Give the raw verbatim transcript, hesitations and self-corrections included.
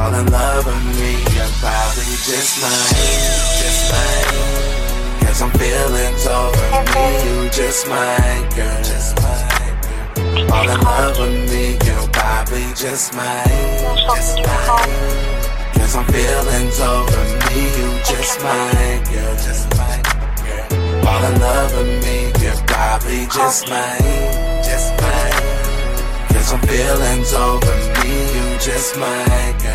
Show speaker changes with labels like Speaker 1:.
Speaker 1: fall in love with me, you're probably just mine, just mine. Cause I'm feelings over me, you just mine, girl, just mine, girl. Fall in love with me, you're probably just mine, just mine. Cause I'm feelings over me, you just mine, girl, just mine, girl. Fall in love with me, you're probably just mine, just mine. Cause I'm feelings over me, you just mine, girl.